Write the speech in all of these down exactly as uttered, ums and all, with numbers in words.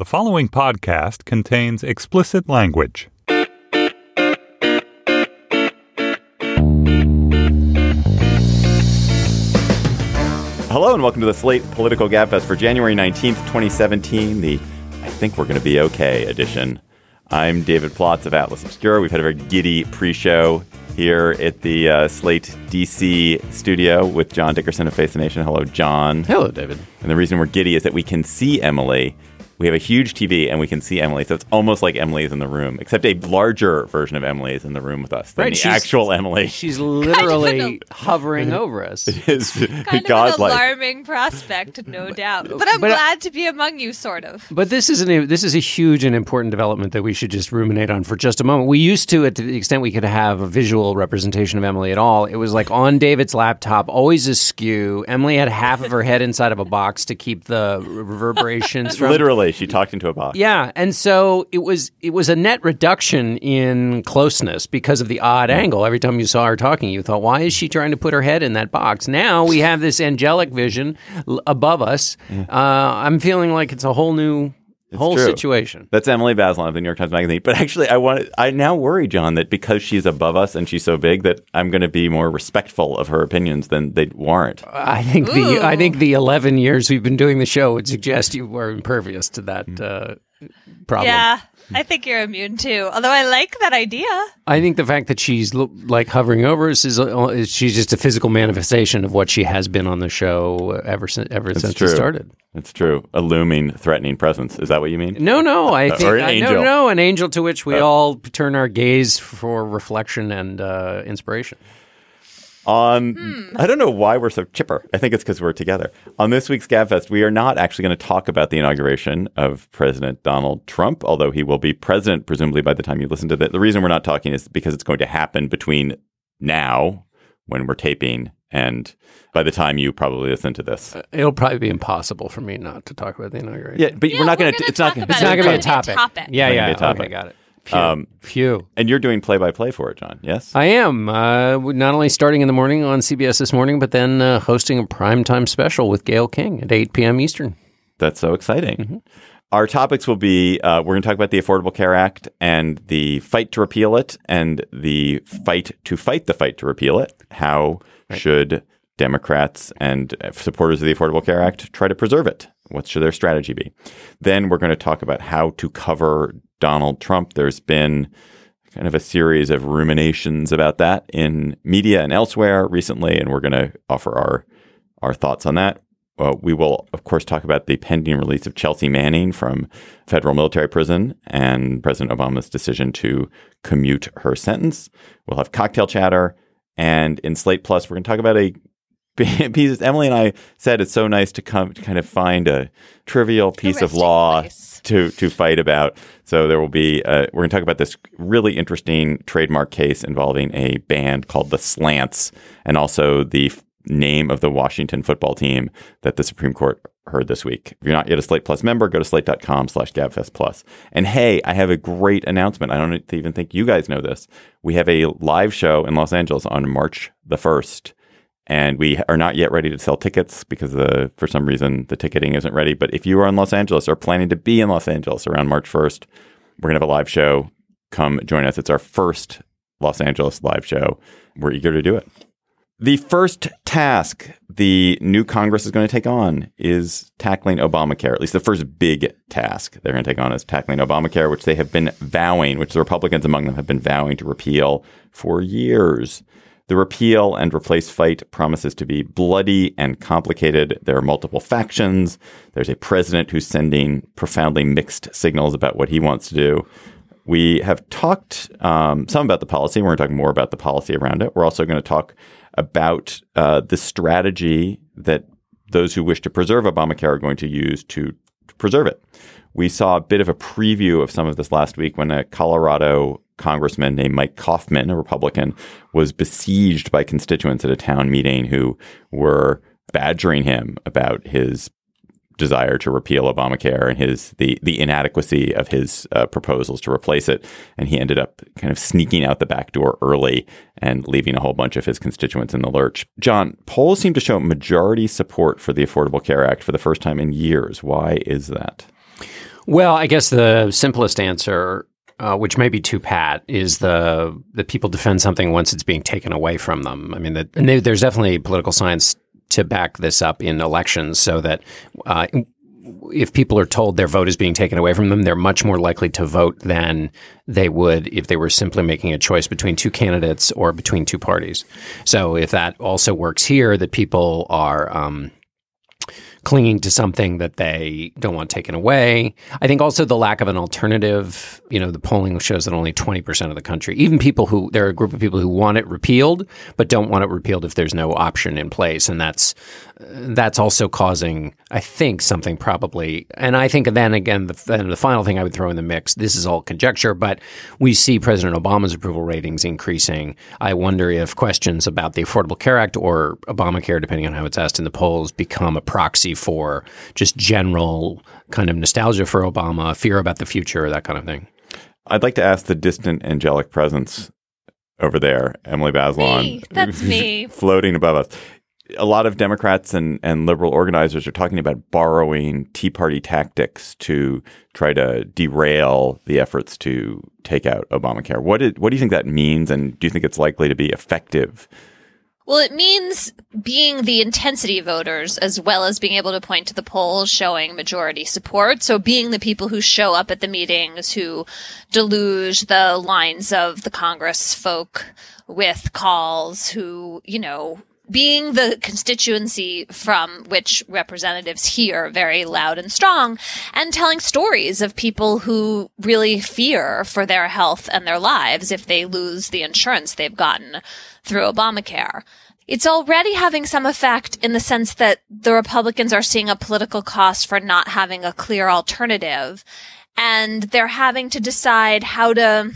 The following podcast contains explicit language. Hello and welcome to the Slate Political Gabfest for January nineteenth, twenty seventeen, the I Think We're Going to Be Okay edition. I'm David Plotz of Atlas Obscura. We've had a very giddy pre-show here at the uh, Slate D C studio with John Dickerson of Face the Nation. Hello, John. Hello, David. And the reason we're giddy is that we can see Emily. We have a huge T V and we can see Emily, so it's almost like Emily is in the room, except a larger version of Emily is in the room with us than right, the actual Emily. She's literally kind of hovering over us. It is kind godlike. of an alarming prospect, no doubt. But I'm but, glad to be among you, sort of. But this is an this is a huge and important development that we should just ruminate on for just a moment. We used to, at the extent we could have a visual representation of Emily at all, it was like on David's laptop, always askew. Emily had half of her head inside of a box to keep the reverberations from... Literally, she talked into a box. Yeah, and so it was it was a net reduction in closeness because of the odd angle. Every time you saw her talking, you thought, why is she trying to put her head in that box? Now we have this angelic vision l- above us. Uh, I'm feeling like it's a whole new It's whole true. situation. That's Emily Bazelon of the New York Times Magazine. But actually, I want I now worry, John, that because she's above us and she's so big, that I'm going to be more respectful of her opinions than they warrant. I think Ooh. the I think the eleven years we've been doing the show would suggest you were impervious to that uh, problem. Yeah, I think you're immune too. Although I like that idea. I think the fact that she's lo- like hovering over us is, uh, is she's just a physical manifestation of what she has been on the show ever since ever It's since true. it started. It's true. A looming, threatening presence. Is that what you mean? No, no, I think Or an I- angel. no, no, an angel to which we Uh. all turn our gaze for reflection and uh, inspiration. On, Hmm. I don't know why we're so chipper. I think it's because we're together. On this week's Gabfest, we are not actually going to talk about the inauguration of President Donald Trump, although he will be president, presumably, by the time you listen to that. The reason we're not talking is because it's going to happen between now, when we're taping, and by the time you probably listen to this. Uh, It'll probably be impossible for me not to talk about the inauguration. Yeah, but Yeah, we're not going gonna to. It's not. talk gonna- about It's not going to be a It's gonna be a topic. topic. Yeah, It's yeah. gonna be a topic. Okay, got it. Phew. Um, Phew. And you're doing play-by-play for it, John. Yes. I am uh, not only starting in the morning on C B S This Morning, but then uh, hosting a primetime special with Gayle King at eight p.m. Eastern. That's so exciting. Mm-hmm. Our topics will be, uh, we're going to talk about the Affordable Care Act and the fight to repeal it and the fight to fight the fight to repeal it. How Right. should Democrats and supporters of the Affordable Care Act try to preserve it? What should their strategy be? Then we're going to talk about how to cover Donald Trump. There's been kind of a series of ruminations about that in media and elsewhere recently, and we're going to offer our our thoughts on that. Uh, we will, of course, talk about the pending release of Chelsea Manning from federal military prison and President Obama's decision to commute her sentence. We'll have cocktail chatter. And in Slate Plus, we're going to talk about a piece. Emily and I said it's so nice to come to kind of find a trivial piece of resting law place. to to fight about. So there will be, uh, we're going to talk about this really interesting trademark case involving a band called the Slants and also the f- name of the Washington football team that the Supreme Court heard this week. If you're not yet a Slate Plus member, go to slate.com slash gabfest plus. And hey, I have a great announcement. I don't even think you guys know this. We have a live show in Los Angeles on March the first. And we are not yet ready to sell tickets because the, for some reason the ticketing isn't ready. But if you are in Los Angeles or planning to be in Los Angeles around March first, we're going to have a live show. Come join us. It's our first Los Angeles live show. We're eager to do it. The first task the new Congress is going to take on is tackling Obamacare. At least the first big task they're going to take on is tackling Obamacare, which they have been vowing, which the Republicans among them have been vowing to repeal for years. The repeal and replace fight promises to be bloody and complicated. There are multiple factions. There's a president who's sending profoundly mixed signals about what he wants to do. We have talked um, some about the policy. We're going to talk more about the policy around it. We're also going to talk about uh, the strategy that those who wish to preserve Obamacare are going to use to, to preserve it. We saw a bit of a preview of some of this last week when a Colorado congressman named Mike Kaufman, a Republican, was besieged by constituents at a town meeting who were badgering him about his desire to repeal Obamacare and his the the inadequacy of his uh, proposals to replace it. And he ended up kind of sneaking out the back door early and leaving a whole bunch of his constituents in the lurch. John, polls seem to show majority support for the Affordable Care Act for the first time in years. Why is that? Well, I guess the simplest answer, uh, which may be too pat, is the that people defend something once it's being taken away from them. I mean, that, and they, there's definitely political science to back this up in elections, so that uh, if people are told their vote is being taken away from them, they're much more likely to vote than they would if they were simply making a choice between two candidates or between two parties. So if that also works here, that people are um, clinging to something that they don't want taken away. I think also the lack of an alternative. You know, the polling shows that only twenty percent of the country, even people who, there are a group of people who want it repealed, but don't want it repealed if there's no option in place. And that's that's also causing, I think, something probably. And I think then again, the, then the final thing I would throw in the mix, this is all conjecture, but we see President Obama's approval ratings increasing. I wonder if questions about the Affordable Care Act or Obamacare, depending on how it's asked in the polls, become a proxy for just general kind of nostalgia for Obama, fear about the future, that kind of thing. I'd like to ask the distant angelic presence over there, Emily Bazelon. Me. That's me. Floating above us. A lot of Democrats and, and liberal organizers are talking about borrowing Tea Party tactics to try to derail the efforts to take out Obamacare. What, is, what do you think that means, and do you think it's likely to be effective? Well, it means being the intensity voters as well as being able to point to the polls showing majority support. So being the people who show up at the meetings, who deluge the lines of the Congress folk with calls, who, you know, being the constituency from which representatives hear very loud and strong, and telling stories of people who really fear for their health and their lives if they lose the insurance they've gotten through Obamacare. It's already having some effect in the sense that the Republicans are seeing a political cost for not having a clear alternative, and they're having to decide how to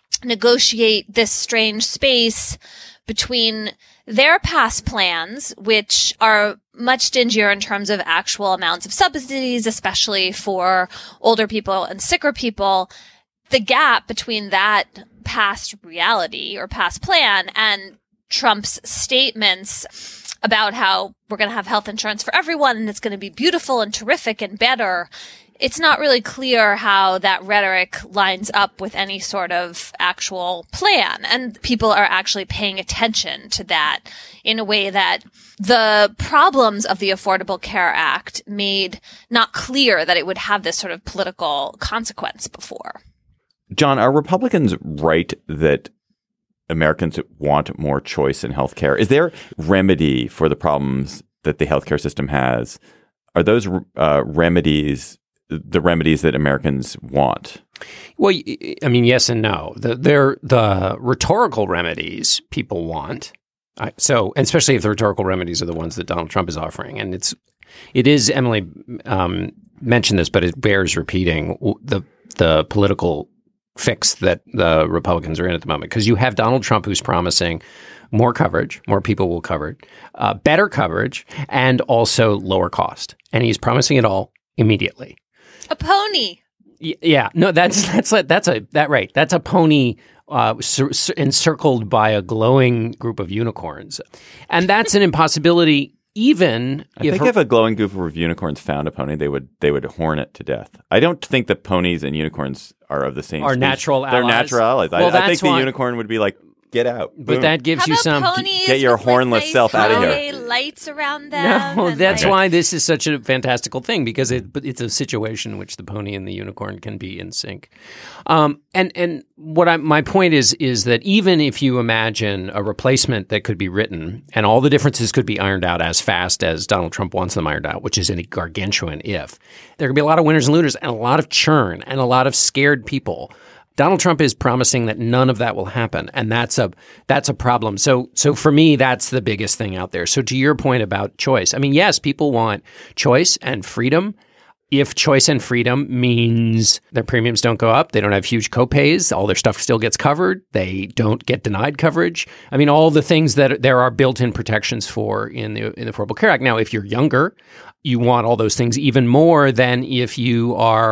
negotiate this strange space between their past plans, which are much stingier in terms of actual amounts of subsidies, especially for older people and sicker people, the gap between that past reality or past plan and Trump's statements about how we're going to have health insurance for everyone and it's going to be beautiful and terrific and better. It's not really clear how that rhetoric lines up with any sort of actual plan. And people are actually paying attention to that in a way that the problems of the Affordable Care Act made not clear that it would have this sort of political consequence before. John, are Republicans right that Americans want more choice in healthcare? Is there remedy for the problems that the healthcare system has? Are those uh, remedies the remedies that Americans want? Well, I mean, yes and no. The, they're the rhetorical remedies people want. I, so, and especially if the rhetorical remedies are the ones that Donald Trump is offering, and it's it is Emily um, mentioned this, but it bears repeating the the political fix that the Republicans are in at the moment, because you have Donald Trump who's promising more coverage, more people will cover, uh, better coverage, and also lower cost, and he's promising it all immediately. A pony. Y- yeah, no, that's that's a, that's a that right. That's a pony uh, cir- cir- encircled by a glowing group of unicorns, and that's an impossibility. Even I if think her- if a glowing group of unicorns found a pony, they would they would horn it to death. I don't think that ponies and unicorns are of the same. Are species. natural They're allies. natural allies. Well, I, I that's think the why- unicorn would be like, get out. but Boom. that gives How you about some. ponies Get your with, like, hornless nice self outta here. holiday lights around them. No, and, that's like, why this is such a fantastical thing, because it but it's a situation in which the pony and the unicorn can be in sync. Um, and and what I my point is is that even if you imagine a replacement that could be written and all the differences could be ironed out as fast as Donald Trump wants them ironed out, which is a gargantuan if, there could be a lot of winners and losers and a lot of churn and a lot of scared people. Donald Trump is promising that none of that will happen, and that's a that's a problem. So, so for me, that's the biggest thing out there. So, to your point about choice, I mean, yes, people want choice and freedom. If choice and freedom means their premiums don't go up, they don't have huge copays, all their stuff still gets covered, they don't get denied coverage. I mean, all the things that there are built-in protections for in the in the Affordable Care Act. Now, if you're younger, you want all those things even more than if you are,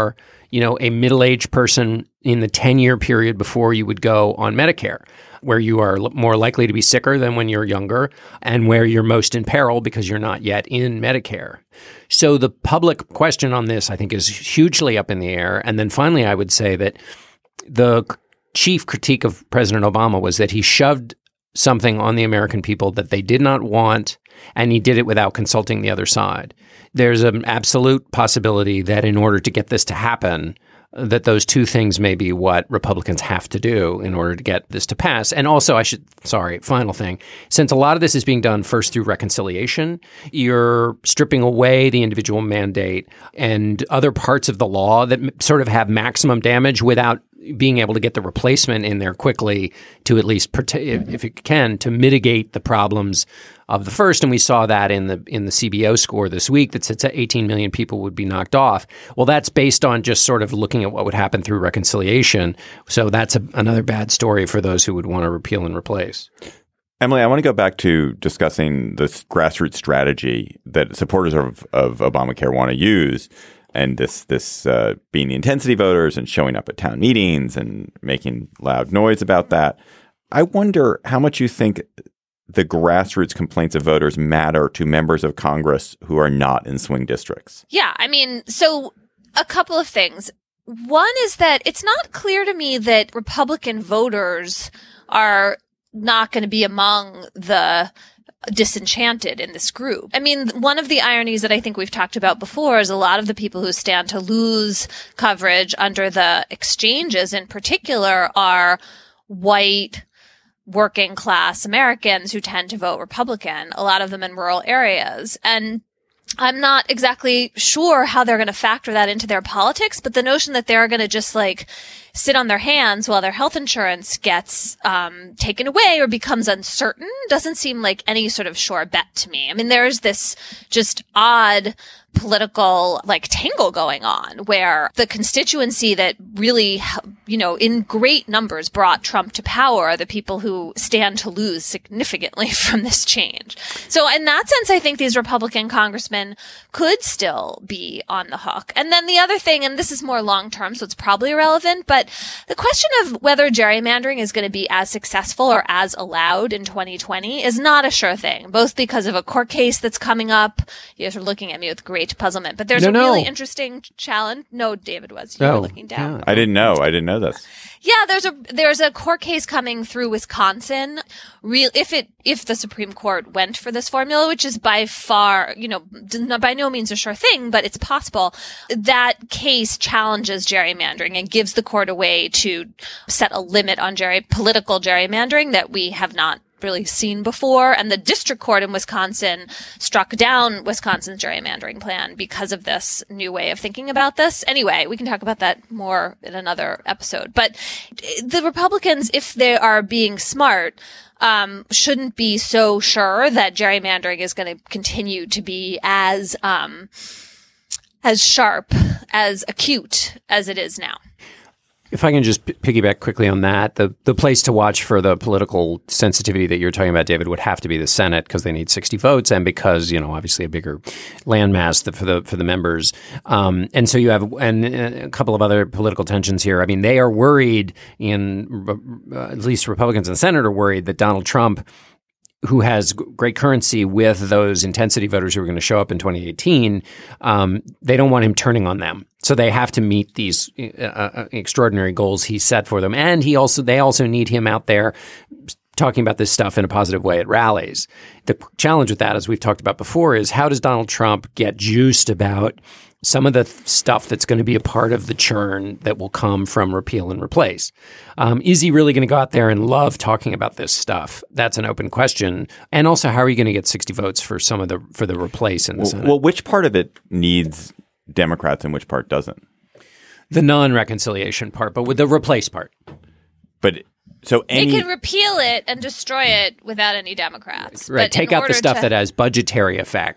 you know, a middle-aged person in the ten-year period before you would go on Medicare, where you are l- more likely to be sicker than when you're younger and where you're most in peril because you're not yet in Medicare. So the public question on this, I think, is hugely up in the air. And then finally, I would say that the chief critique of President Obama was that he shoved something on the American people that they did not want, and he did it without consulting the other side. There's an absolute possibility that in order to get this to happen, that those two things may be what Republicans have to do in order to get this to pass. And also, I should, sorry, final thing, since a lot of this is being done first through reconciliation, you're stripping away the individual mandate and other parts of the law that m- sort of have maximum damage without being able to get the replacement in there quickly to at least, prote- if it can, to mitigate the problems of the first. And we saw that in the in the C B O score this week that said eighteen million people would be knocked off. Well, that's based on just sort of looking at what would happen through reconciliation. So that's a, another bad story for those who would want to repeal and replace. Emily, I want to go back to discussing this grassroots strategy that supporters of, of Obamacare want to use. And this this uh, being the intensity voters and showing up at town meetings and making loud noise about that. I wonder how much you think the grassroots complaints of voters matter to members of Congress who are not in swing districts. Yeah, I mean, so a couple of things. One is that it's not clear to me that Republican voters are not going to be among the disenchanted in this group. I mean, one of the ironies that I think we've talked about before is a lot of the people who stand to lose coverage under the exchanges in particular are white, working class Americans who tend to vote Republican, a lot of them in rural areas. And I'm not exactly sure how they're going to factor that into their politics, but the notion that they're going to just like sit on their hands while their health insurance gets um taken away or becomes uncertain doesn't seem like any sort of sure bet to me. I mean, there's this just odd political like tangle going on where the constituency that really, you know, in great numbers brought Trump to power are the people who stand to lose significantly from this change. So in that sense, I think these Republican congressmen could still be on the hook. And then the other thing, and this is more long term, so it's probably irrelevant, but the question of whether gerrymandering is going to be as successful or as allowed in twenty twenty is not a sure thing, both because of a court case that's coming up. You guys are looking at me with great puzzlement, but there's no, a no. really interesting challenge. No, David was. You Oh, were looking down. yeah. I didn't know. I didn't know this. Yeah, there's a there's a court case coming through Wisconsin. Real if it if the Supreme Court went for this formula, which is by far, you know, not, by no means a sure thing, but it's possible. That case challenges gerrymandering and gives the court a way to set a limit on gerry political gerrymandering that we have not really seen before. And the district court in Wisconsin struck down Wisconsin's gerrymandering plan because of this new way of thinking about this. Anyway, we can talk about that more in another episode. But the Republicans, if they are being smart, um, shouldn't be so sure that gerrymandering is going to continue to be as, um, as sharp, as acute as it is now. If I can just p- piggyback quickly on that, the, the place to watch for the political sensitivity that you're talking about, David, would have to be the Senate because they need sixty votes and because, you know, obviously a bigger landmass for the for the members. Um, and so you have and a couple of other political tensions here. I mean, they are worried in uh, at least Republicans in the Senate are worried that Donald Trump, who has great currency with those intensity voters who are going to show up in twenty eighteen, um, they don't want him turning on them. So they have to meet these uh, extraordinary goals he set for them. And he also they also need him out there talking about this stuff in a positive way at rallies. The challenge with that, as we've talked about before, is how does Donald Trump get juiced about some of the th- stuff that's going to be a part of the churn that will come from repeal and replace. Um, is he really going to go out there and love talking about this stuff? That's an open question. And also, how are you going to get sixty votes for some of the for the replace in the Well, Senate? well, which part of it needs Democrats and which part doesn't? The non-reconciliation part, but with the replace part. But so any They can repeal it and destroy it without any Democrats. Right. But Take in out the order stuff to- that has budgetary effects.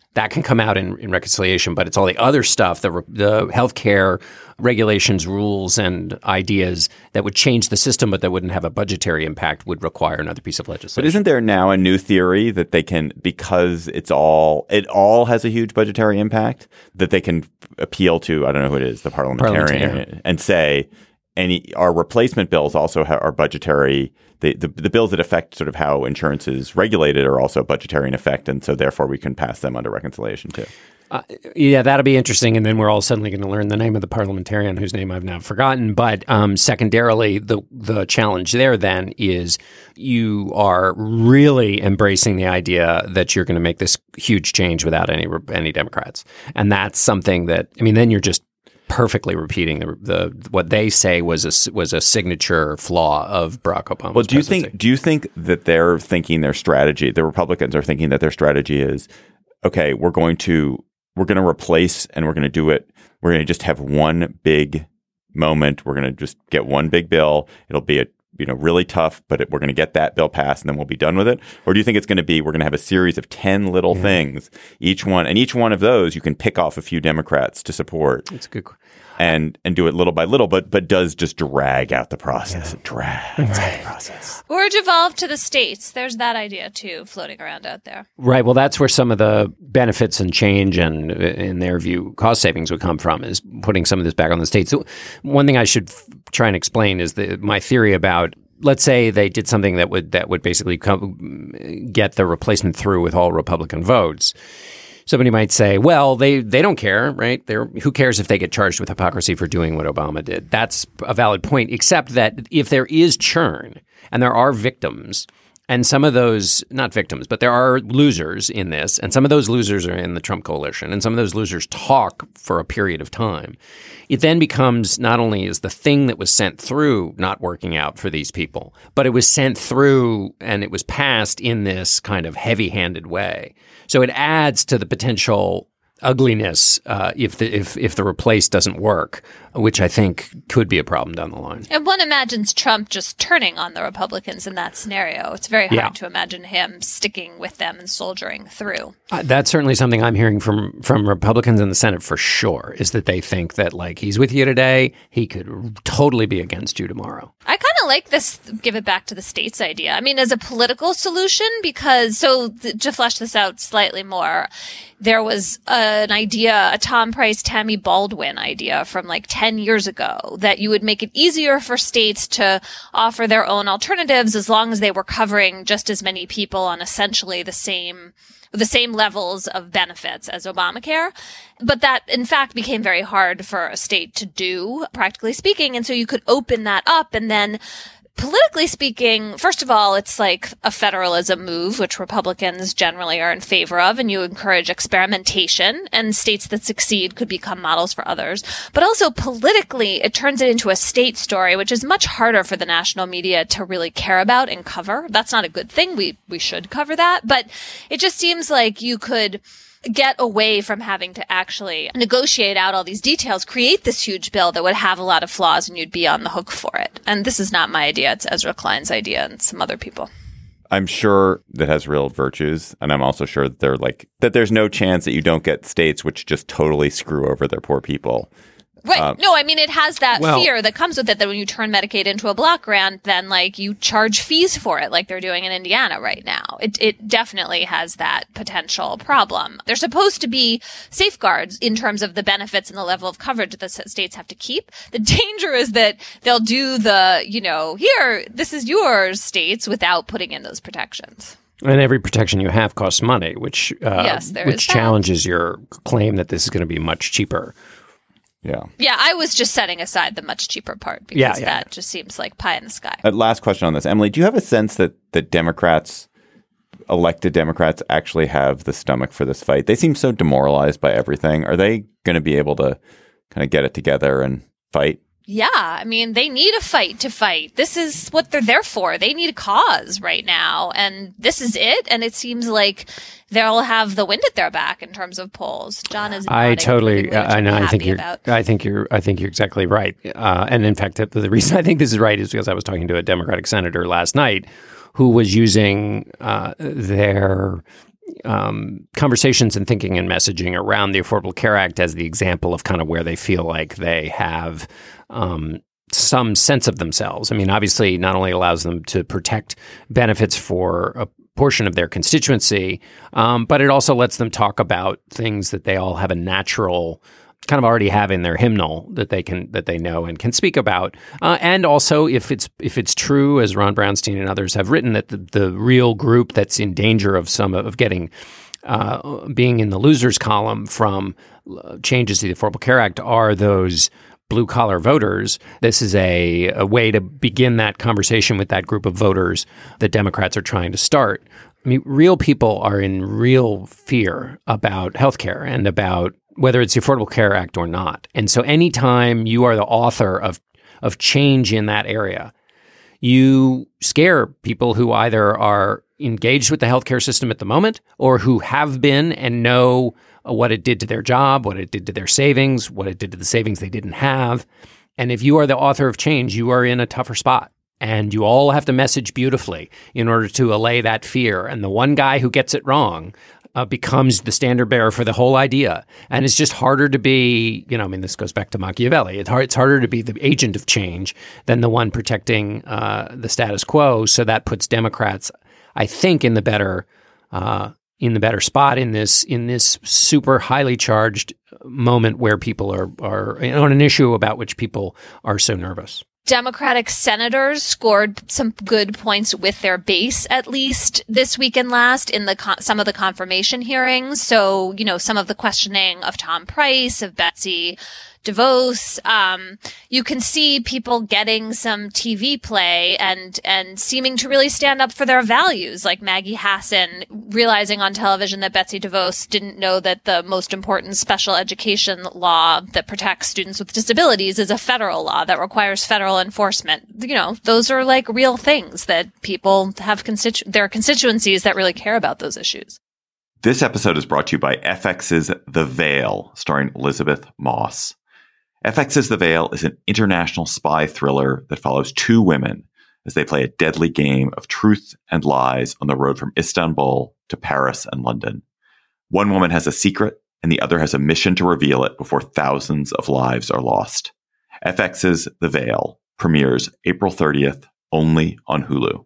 That can come out in, in reconciliation, but it's all the other stuff, the the healthcare regulations, rules, and ideas that would change the system, but that wouldn't have a budgetary impact, would require another piece of legislation. But isn't there now a new theory that they can, because it's all it all has a huge budgetary impact, that they can appeal to, I don't know who it is, the parliamentarian, Parliamentarian. and say any our replacement bills also ha- are budgetary. The, the the bills that affect sort of how insurance is regulated are also budgetary in effect, and so therefore we can pass them under reconciliation too. Uh, yeah, that'll be interesting. And then we're all suddenly going to learn the name of the parliamentarian whose name I've now forgotten. But um, secondarily, the the challenge there then is you are really embracing the idea that you're going to make this huge change without any any Democrats, and that's something that I mean. Then you're just perfectly repeating the, the what they say was a was a signature flaw of Barack Obama's Well, do you presidency. think do you think that they're thinking their strategy? The Republicans are thinking that their strategy is, okay, we're going to we're going to replace and we're going to do it. We're going to just have one big moment. We're going to just get one big bill. It'll be a you know really tough, but it, we're going to get that bill passed and then we'll be done with it. Or do you think it's going to be we're going to have a series of ten little yeah. things, each one, and each one of those you can pick off a few Democrats to support. That's a good. And and do it little by little, but but does just drag out the process. Yeah. It drags right. out the process. Or devolve to the states. There's that idea too floating around out there. Right. Well, that's where some of the benefits and change and, in their view, cost savings would come from, is putting some of this back on the states. So one thing I should f- try and explain is the, my theory about, let's say they did something that would that would basically come, get the replacement through with all Republican votes. Somebody might say, well, they, they don't care, right? They're, who cares if they get charged with hypocrisy for doing what Obama did? That's a valid point, except that if there is churn and there are victims, and some of those, not victims, but there are losers in this, and some of those losers are in the Trump coalition, and some of those losers talk for a period of time, it then becomes not only is the thing that was sent through not working out for these people, but it was sent through and it was passed in this kind of heavy-handed way. So it adds to the potential ugliness uh, if the if if the replace doesn't work, which I think could be a problem down the line. And one imagines Trump just turning on the Republicans in that scenario. It's very hard Yeah. to imagine him sticking with them and soldiering through. Uh, that's certainly something I'm hearing from from Republicans in the Senate for sure, is that they think that, like, he's with you today, he could totally be against you tomorrow. I kind of like this give it back to the states idea. I mean, as a political solution, because so th- to flesh this out slightly more, there was uh, an idea, a Tom Price, Tammy Baldwin idea from like ten years ago, that you would make it easier for states to offer their own alternatives as long as they were covering just as many people on essentially the same the same levels of benefits as Obamacare. But that, in fact, became very hard for a state to do, practically speaking. And so you could open that up, and then politically speaking, first of all, it's like a federalism move, which Republicans generally are in favor of, and you encourage experimentation, and states that succeed could become models for others. But also politically, it turns it into a state story, which is much harder for the national media to really care about and cover. That's not a good thing. We, we should cover that. But it just seems like you could get away from having to actually negotiate out all these details, create this huge bill that would have a lot of flaws, and you'd be on the hook for it. And this is not my idea. It's Ezra Klein's idea and some other people. I'm sure that has real virtues, and I'm also sure that they're like that there's no chance that you don't get states which just totally screw over their poor people. Right. Um, no, I mean, it has that well, fear that comes with it, that when you turn Medicaid into a block grant, then like you charge fees for it, like they're doing in Indiana right now. It it definitely has that potential problem. There's supposed to be safeguards in terms of the benefits and the level of coverage that the states have to keep. The danger is that they'll do the, you know, here, this is yours, states, without putting in those protections. And every protection you have costs money, which uh, Yes, there which is that. challenges your claim that this is going to be much cheaper. Yeah. Yeah, I was just setting aside the much cheaper part because Yeah, yeah. that just seems like pie in the sky. Uh, last question on this, Emily. Do you have a sense that that Democrats, elected Democrats, actually have the stomach for this fight? They seem so demoralized by everything. Are they going to be able to kind of get it together and fight? Yeah, I mean, they need a fight to fight. This is what they're there for. They need a cause right now, and this is it. And it seems like they'll have the wind at their back in terms of polls. John is. I totally. uh, I know. I think you're. About. I think you're. I think you're exactly right. Uh, and in fact, the, the reason I think this is right is because I was talking to a Democratic senator last night who was using uh, their um, conversations and thinking and messaging around the Affordable Care Act as the example of kind of where they feel like they have um, some sense of themselves. I mean, obviously, not only allows them to protect benefits for a portion of their constituency, um, but it also lets them talk about things that they all have a natural kind of already have in their hymnal that they can that they know and can speak about. Uh, and also, if it's if it's true, as Ron Brownstein and others have written, that the, the real group that's in danger of some of getting uh, being in the losers column from changes to the Affordable Care Act are those blue collar voters. This is a, a way to begin that conversation with that group of voters that Democrats are trying to start. I mean, real people are in real fear about healthcare and about whether it's the Affordable Care Act or not. And so anytime you are the author of of change in that area, you scare people who either are engaged with the healthcare system at the moment or who have been and know what it did to their job, what it did to their savings, what it did to the savings they didn't have. And if you are the author of change, you are in a tougher spot. And you all have to message beautifully in order to allay that fear. And the one guy who gets it wrong Uh, becomes the standard bearer for the whole idea. And it's just harder to be, you know, I mean, this goes back to Machiavelli. It's, hard, it's harder to be the agent of change than the one protecting uh, the status quo. So that puts Democrats, I think, in the better uh, in the better spot in this in this super highly charged moment where people are are on an issue about which people are so nervous. Democratic senators scored some good points with their base, at least this week and last, in the con- some of the confirmation hearings. So, you know, some of the questioning of Tom Price, of Betsy DeVos, um, you can see people getting some T V play and and seeming to really stand up for their values, like Maggie Hassan realizing on television that Betsy DeVos didn't know that the most important special education law that protects students with disabilities is a federal law that requires federal enforcement. You know, those are like real things that people have constitu- their constituencies that really care about those issues. This episode is brought to you by F X's The Veil, starring Elizabeth Moss. F X's The Veil is an international spy thriller that follows two women as they play a deadly game of truth and lies on the road from Istanbul to Paris and London. One woman has a secret, and the other has a mission to reveal it before thousands of lives are lost. F X's The Veil premieres April thirtieth, only on Hulu.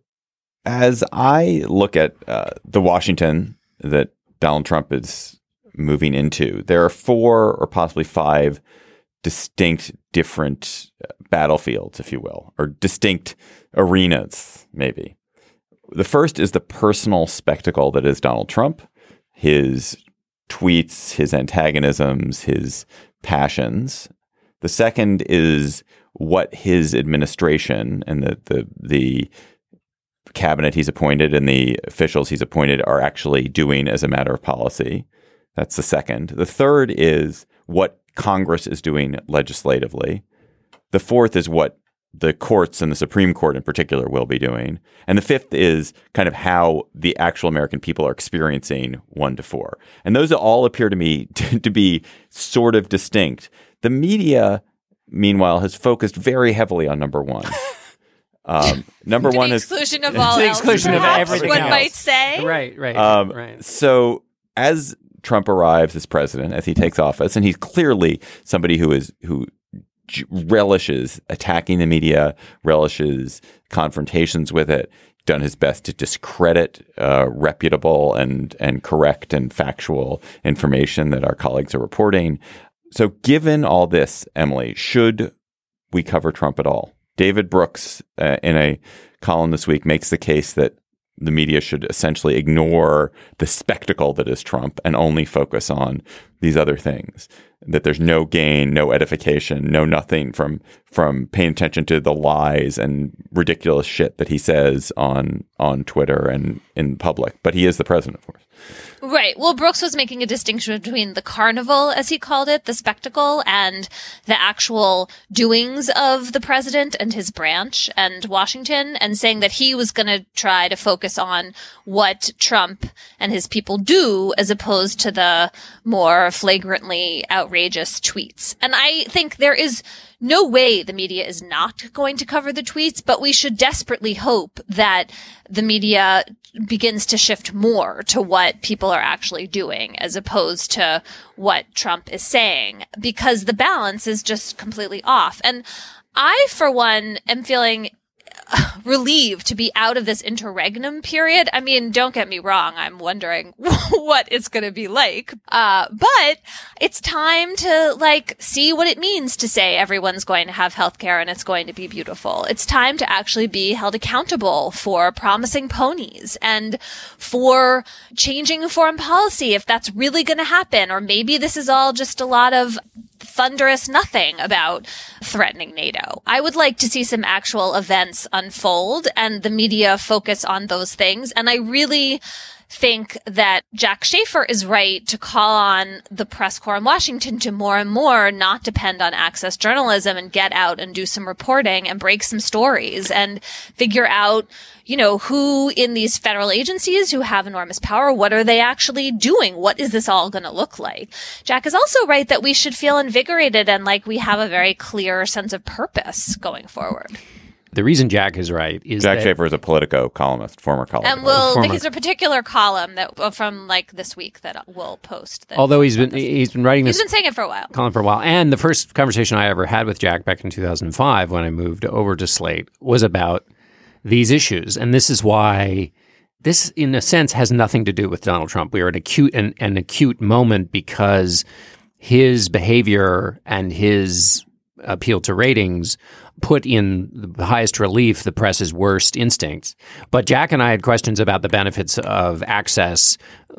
As I look at uh, the Washington that Donald Trump is moving into, there are four or possibly five distinct different battlefields, if you will, or distinct arenas, maybe. The first is the personal spectacle that is Donald Trump, his tweets, his antagonisms, his passions. The second is what his administration and the the the cabinet he's appointed and the officials he's appointed are actually doing as a matter of policy. That's the second. The third is what Congress is doing legislatively. The fourth is what the courts and the Supreme Court in particular will be doing. And the fifth is kind of how the actual American people are experiencing one to four. And those all appear to me to, to be sort of distinct. The media, meanwhile, has focused very heavily on number one. Um, number to one the is exclusion of all the else, exclusion of perhaps, everything one else. might say. Right, right, Um, right. So as Trump arrives as president, as he takes office, and he's clearly somebody who is who j- relishes attacking the media, relishes confrontations with it, done his best to discredit uh, reputable and and correct and factual information that our colleagues are reporting. So given all this, Emily, should we cover Trump at all? David Brooks, uh, in a column this week, makes the case that the media should essentially ignore the spectacle that is Trump and only focus on these other things. That there's no gain, no edification, no nothing from from paying attention to the lies and ridiculous shit that he says on on Twitter and in public. But he is the president, of course. Right. Well, Brooks was making a distinction between the carnival, as he called it, the spectacle, and the actual doings of the president and his branch and Washington, and saying that he was going to try to focus on what Trump and his people do as opposed to the more flagrantly outrageous tweets. And I think there is no way the media is not going to cover the tweets, but we should desperately hope that the media begins to shift more to what people are actually doing as opposed to what Trump is saying, because the balance is just completely off. And I, for one, am feeling relieved to be out of this interregnum period. I mean, don't get me wrong. I'm wondering what it's going to be like. Uh, but it's time to like see what it means to say everyone's going to have healthcare and it's going to be beautiful. It's time to actually be held accountable for promising ponies and for changing foreign policy if that's really going to happen. Or maybe this is all just a lot of thunderous nothing about threatening NATO. I would like to see some actual events unfold and the media focus on those things. And I really think that Jack Schafer is right to call on the press corps in Washington to more and more not depend on access journalism and get out and do some reporting and break some stories and figure out, you know, who in these federal agencies who have enormous power, what are they actually doing? What is this all going to look like? Jack is also right that we should feel invigorated and like we have a very clear sense of purpose going forward. The reason Jack is right is Jack that Schafer is a Politico columnist, former columnist. And we'll, Former. there's a particular column that from like this week that we'll post. That although he's been he's been writing he's this been saying it for a while. column for a while, and the first conversation I ever had with Jack back in two thousand five when I moved over to Slate was about these issues, and this is why this, in a sense, has nothing to do with Donald Trump. We are an acute an, an acute moment because his behavior and his appeal to ratings put in the highest relief the press's worst instincts. But Jack and I had questions about the benefits of access,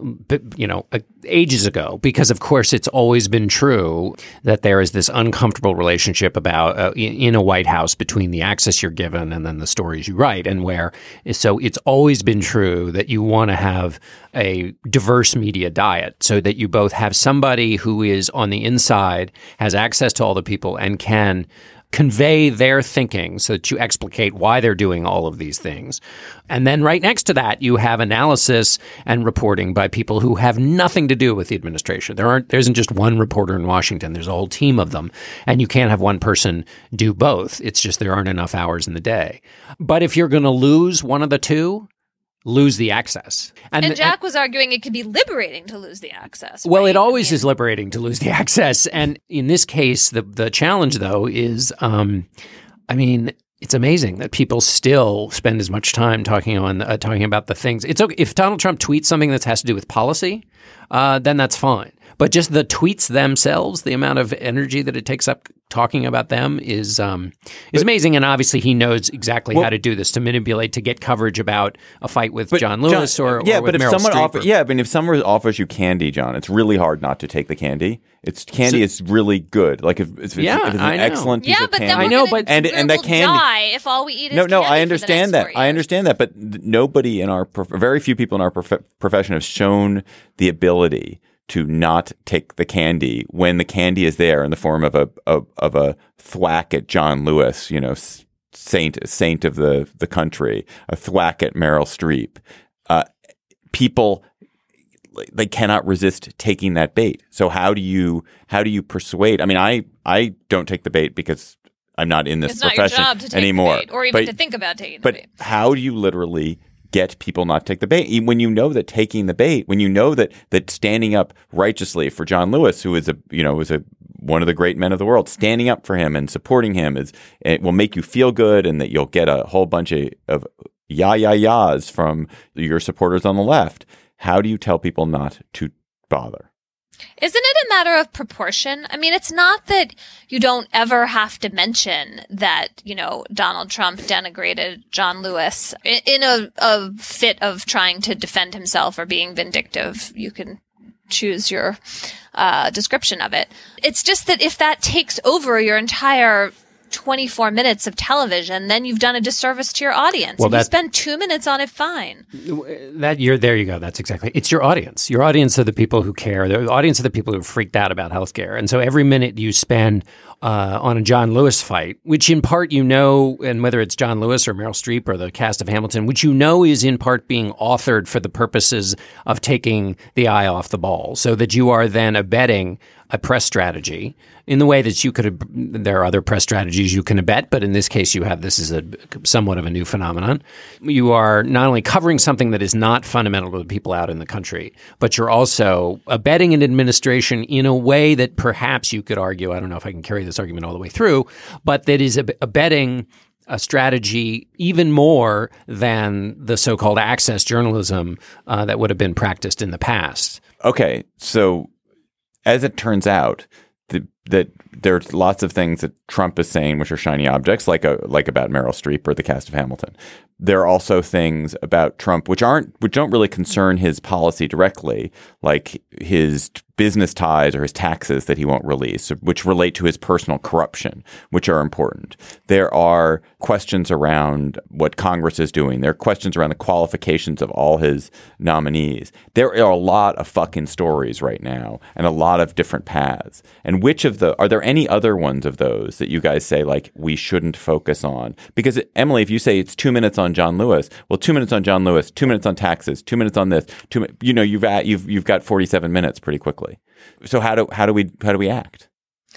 you know, ages ago, because of course it's always been true that there is this uncomfortable relationship about uh, in a White House between the access you're given and then the stories you write, and where so it's always been true that you want to have a diverse media diet so that you both have somebody who is on the inside, has access to all the people, and can convey their thinking so that you explicate why they're doing all of these things. And then right next to that, you have analysis and reporting by people who have nothing to do with the administration. There aren't, there isn't just one reporter in Washington. There's a whole team of them. And you can't have one person do both. It's just there aren't enough hours in the day. But if you're going to lose one of the two, lose the access. And, and Jack was arguing it could be liberating to lose the access. Well, right? it always I mean, is liberating to lose the access. And in this case, the the challenge, though, is, um, I mean, it's amazing that people still spend as much time talking on uh, talking about the things. It's okay if Donald Trump tweets something that has to do with policy, uh, then that's fine. But just the tweets themselves, the amount of energy that it takes up talking about them is um, is amazing. And obviously, he knows exactly well, how to do this, to manipulate, to get coverage about a fight with John Lewis John, or, yeah. or with but if Meryl someone Streep offers, or, yeah, but if someone offers you candy, John, it's really hard not to take the candy. It's candy so, is really good. Like if, if, yeah, if it's an I know. excellent piece yeah, of but candy, then we're I know, gonna, but and we're, and that we'll candy. Die if all we eat is no, no, candy I understand for the that. next I understand that, but th- nobody in our prof- very few people in our prof- profession have shown the ability to not take the candy when the candy is there in the form of a of, of a thwack at John Lewis, you know, saint saint of the the country, a thwack at Meryl Streep. Uh, people, they cannot resist taking that bait. So how do you how do you persuade? I mean, I I don't take the bait because I'm not in this it's not profession your job to take anymore, the bait, or even but, to think about taking the but bait. But how do you literally get people not to take the bait when you know that taking the bait, when you know that that standing up righteously for John Lewis, who is a you know is a one of the great men of the world, standing up for him and supporting him is it will make you feel good, and that you'll get a whole bunch of, of yah yah yahs from your supporters on the left. How do you tell people not to bother? Isn't it a matter of proportion? I mean, it's not that you don't ever have to mention that, you know, Donald Trump denigrated John Lewis in a, a fit of trying to defend himself or being vindictive. You can choose your uh, description of it. It's just that if that takes over your entire twenty-four minutes of television, then you've done a disservice to your audience. Well, if that, you spend two minutes on it, fine. That you're there you go. That's exactly. It's your audience. Your audience are the people who care. The audience are the people who are freaked out about healthcare. And so every minute you spend uh, on a John Lewis fight, which in part you know, and whether it's John Lewis or Meryl Streep or the cast of Hamilton, which you know is in part being authored for the purposes of taking the eye off the ball, so that you are then abetting a press strategy in the way that you could, there are other press strategies you can abet, but in this case you have, this is a somewhat of a new phenomenon. You are not only covering something that is not fundamental to the people out in the country, but you're also abetting an administration in a way that perhaps you could argue, I don't know if I can carry this argument all the way through, but that is ab- abetting a strategy even more than the so-called access journalism uh, that would have been practiced in the past. Okay, so as it turns out, the, that there's lots of things that Trump is saying which are shiny objects, like a like about Meryl Streep or the cast of Hamilton. There are also things about Trump which aren't which don't really concern his policy directly, like his business ties or his taxes that he won't release, which relate to his personal corruption, which are important. There are questions around what Congress is doing. There are questions around the qualifications of all his nominees. There are a lot of fucking stories right now and a lot of different paths. And which of the, are there any other ones of those that you guys say, like, we shouldn't focus on? Because, Emily, if you say it's two minutes on John Lewis, well, two minutes on John Lewis, two minutes on taxes, two minutes on this, two, you know, you've at, you've you've got forty-seven minutes pretty quickly. So how do how do we how do we act?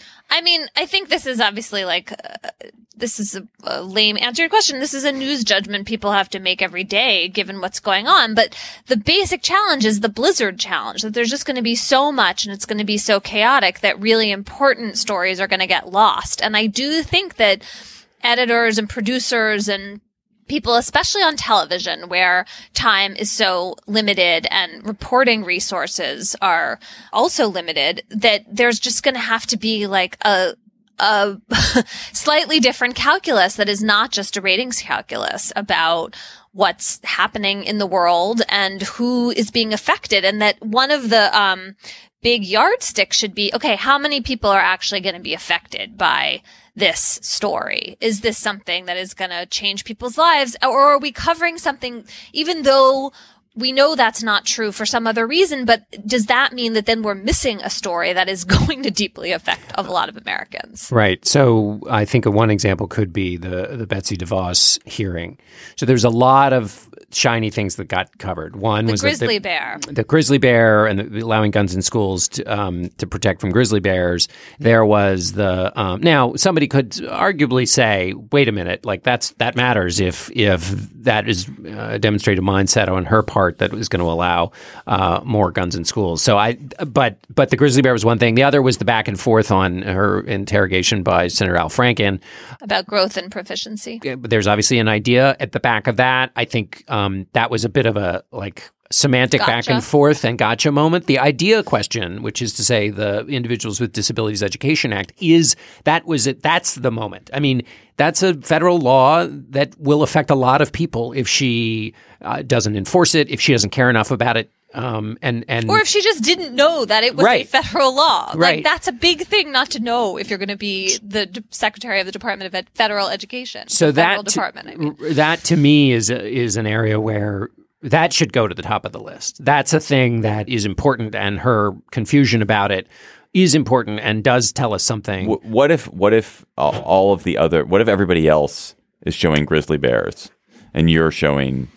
I mean, I think this is obviously like uh, this is a, a lame answer to your question. This is a news judgment people have to make every day, given what's going on. But the basic challenge is the blizzard challenge, that there's just going to be so much and it's going to be so chaotic that really important stories are going to get lost. And I do think that editors and producers and people, especially on television, where time is so limited and reporting resources are also limited, that there's just going to have to be like a a slightly different calculus that is not just a ratings calculus about what's happening in the world and who is being affected. And that one of the um big yardsticks should be, okay, how many people are actually going to be affected by this story? Is this something that is going to change people's lives? Or are we covering something, even though we know that's not true for some other reason, but does that mean that then we're missing a story that is going to deeply affect a lot of Americans? Right. So I think one example could be the, the Betsy DeVos hearing. So there's a lot of shiny things that got covered. One the was grizzly the, bear, the grizzly bear, and the, allowing guns in schools to, um, to protect from grizzly bears. There was the um, now somebody could arguably say, "Wait a minute, like that's that matters if if that is a demonstrated mindset on her part that was going to allow uh, more guns in schools." So I, but but the grizzly bear was one thing. The other was the back and forth on her interrogation by Senator Al Franken about growth and proficiency. There's obviously an idea at the back of that. I think. Um, that was a bit of a like semantic gotcha. back and forth and gotcha moment. The idea question, which is to say the Individuals with Disabilities Education Act, is that was it. That's the moment. I mean, that's a federal law that will affect a lot of people if she uh, doesn't enforce it, if she doesn't care enough about it. Um, and, and or if she just didn't know that it was right. a federal law. Like, right. that's a big thing not to know if you're going to be the D- Secretary of the Department of Ed- Federal Education. So federal that, department, I mean. that to me is a, is an area where that should go to the top of the list. That's a thing that is important, and her confusion about it is important and does tell us something. What if what if all of the other, what if everybody else is showing grizzly bears and you're showing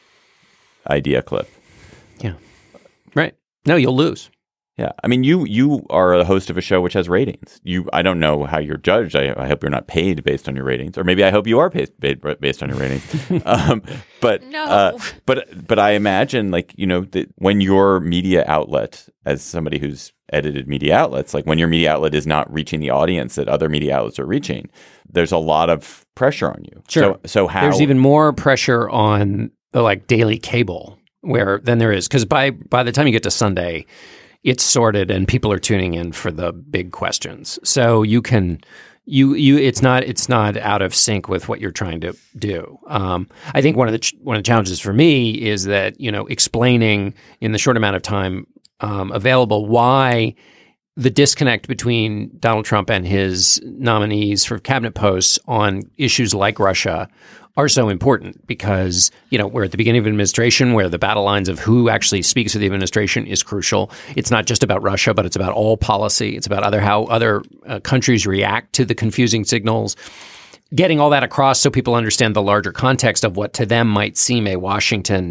Idea Clip? Yeah. Right. No, you'll lose. Yeah. I mean, you you are a host of a show which has ratings. You, I don't know how you're judged. I, I hope you're not paid based on your ratings, or maybe I hope you are paid, paid based on your ratings. um, but no. uh, but but I imagine, like, you know, that when your media outlet, as somebody who's edited media outlets, like when your media outlet is not reaching the audience that other media outlets are reaching, there's a lot of pressure on you. Sure. So, so how there's even more pressure on the, like, daily cable where than there is, because by by the time you get to Sunday, it's sorted and people are tuning in for the big questions. So you can, you you it's not it's not out of sync with what you're trying to do. Um, I think one of the ch- one of the challenges for me is that, you know, explaining in the short amount of time um, available why the disconnect between Donald Trump and his nominees for cabinet posts on issues like Russia are so important, because, you know, we're at the beginning of an administration where the battle lines of who actually speaks for the administration is crucial. It's not just about Russia, but it's about all policy. It's about other how other uh, countries react to the confusing signals. Getting all that across so people understand the larger context of what to them might seem a Washington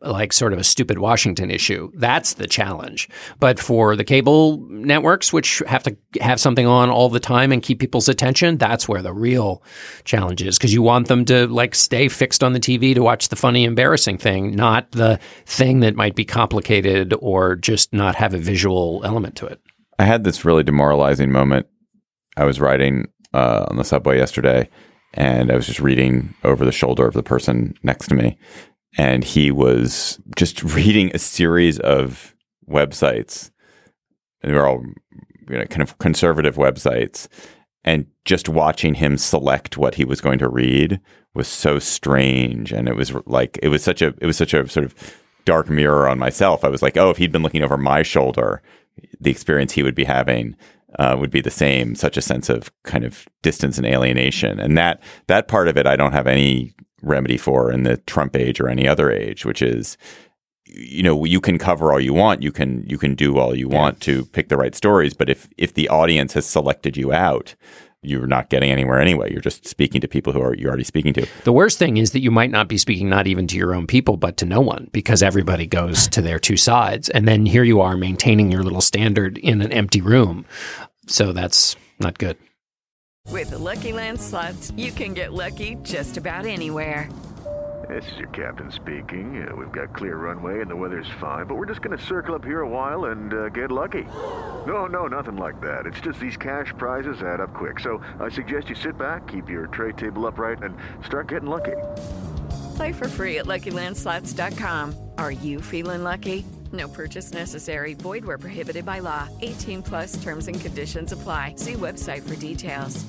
like sort of a stupid Washington issue. That's the challenge. But for the cable networks, which have to have something on all the time and keep people's attention, that's where the real challenge is, because you want them to like stay fixed on the T V to watch the funny, embarrassing thing, not the thing that might be complicated or just not have a visual element to it. I had this really demoralizing moment. I was riding uh, on the subway yesterday, and I was just reading over the shoulder of the person next to me. And he was just reading a series of websites. And they were all, you know, kind of conservative websites. And just watching him select what he was going to read was so strange. And it was like, it was such a, it was such a sort of dark mirror on myself. I was like, oh, if he'd been looking over my shoulder, the experience he would be having uh, would be the same, such a sense of kind of distance and alienation. And that, that part of it, I don't have any remedy for in the Trump age or any other age, which is, you know, you can cover all you want, you can you can do all you yeah. want to pick the right stories, but if if the audience has selected you out, you're not getting anywhere anyway. You're just speaking to people who are you're already speaking to. The worst thing is that you might not be speaking not even to your own people, but to no one, because everybody goes to their two sides, and then here you are maintaining your little standard in an empty room. So that's not good. With the Lucky Land Slots, you can get lucky just about anywhere. This is your captain speaking. Uh, we've got clear runway and the weather's fine, but we're just going to circle up here a while and uh, get lucky. No, no, nothing like that. It's just these cash prizes add up quick. So I suggest you sit back, keep your tray table upright, and start getting lucky. Play for free at Lucky Land Slots dot com. Are you feeling lucky? No purchase necessary. Void where prohibited by law. eighteen plus terms and conditions apply. See website for details.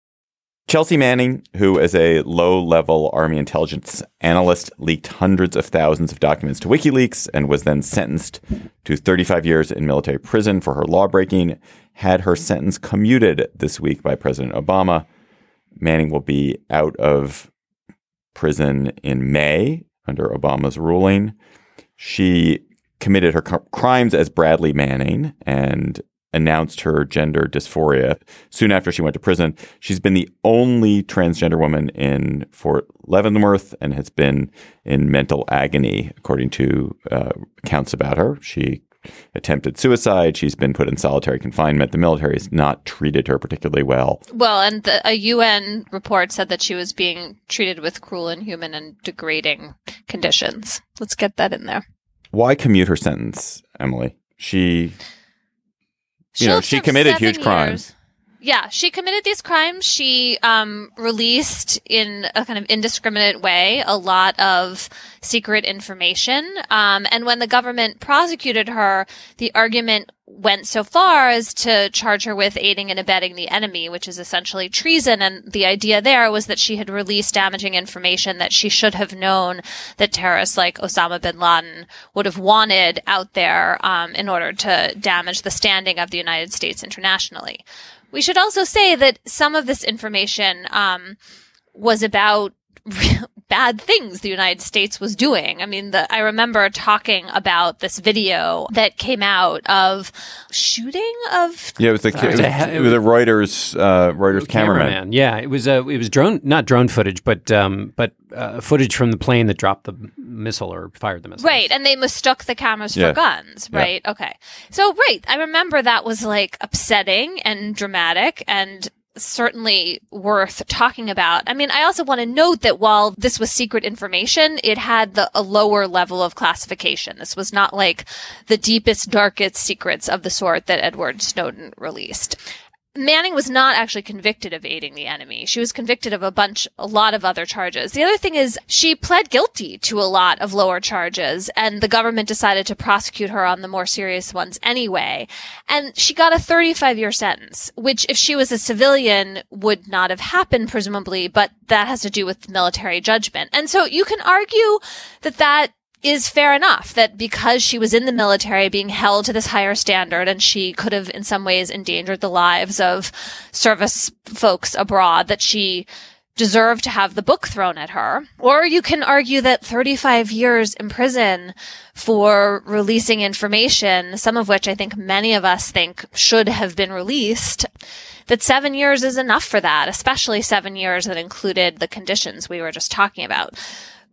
Chelsea Manning, who as a low-level Army intelligence analyst leaked hundreds of thousands of documents to WikiLeaks and was then sentenced to thirty-five years in military prison for her lawbreaking, had her sentence commuted this week by President Obama. Manning will be out of prison in May under Obama's ruling. She committed her crimes as Bradley Manning and announced her gender dysphoria soon after she went to prison. She's been the only transgender woman in Fort Leavenworth and has been in mental agony, according to uh, accounts about her. She attempted suicide. She's been put in solitary confinement. The military has not treated her particularly well. Well, and the, a U N report said that she was being treated with cruel, inhuman, and degrading conditions. Let's get that in there. Why commute her sentence, Emily? She... You She'll know, she committed huge years. crimes. Yeah, she committed these crimes. She um, released in a kind of indiscriminate way a lot of secret information. Um, and when the government prosecuted her, the argument went so far as to charge her with aiding and abetting the enemy, which is essentially treason. And the idea there was that she had released damaging information that she should have known that terrorists like Osama bin Laden would have wanted out there um, in order to damage the standing of the United States internationally. We should also say that some of this information um, was about bad things the United States was doing. I mean, the, I remember talking about this video that came out of shooting of. Yeah, it was the it was, it was a Reuters uh, Reuters cameraman. cameraman. Yeah, it was a it was drone, not drone footage, but um, but uh, footage from the plane that dropped the missile or fired the missile. Right, and they mistook the cameras yeah. for guns. Right. Yeah. Okay. So right, I remember that was like upsetting and dramatic and certainly worth talking about. I mean, I also want to note that while this was secret information, it had the, a lower level of classification. This was not like the deepest, darkest secrets of the sort that Edward Snowden released. Manning was not actually convicted of aiding the enemy. She was convicted of a bunch, a lot of other charges. The other thing is she pled guilty to a lot of lower charges, and the government decided to prosecute her on the more serious ones anyway. And she got a thirty-five year sentence, which if she was a civilian would not have happened, presumably, but that has to do with military judgment. And so you can argue that that is fair enough, that because she was in the military being held to this higher standard and she could have in some ways endangered the lives of service folks abroad, that she deserved to have the book thrown at her. Or you can argue that thirty-five years in prison for releasing information, some of which I think many of us think should have been released, that seven years is enough for that, especially seven years that included the conditions we were just talking about.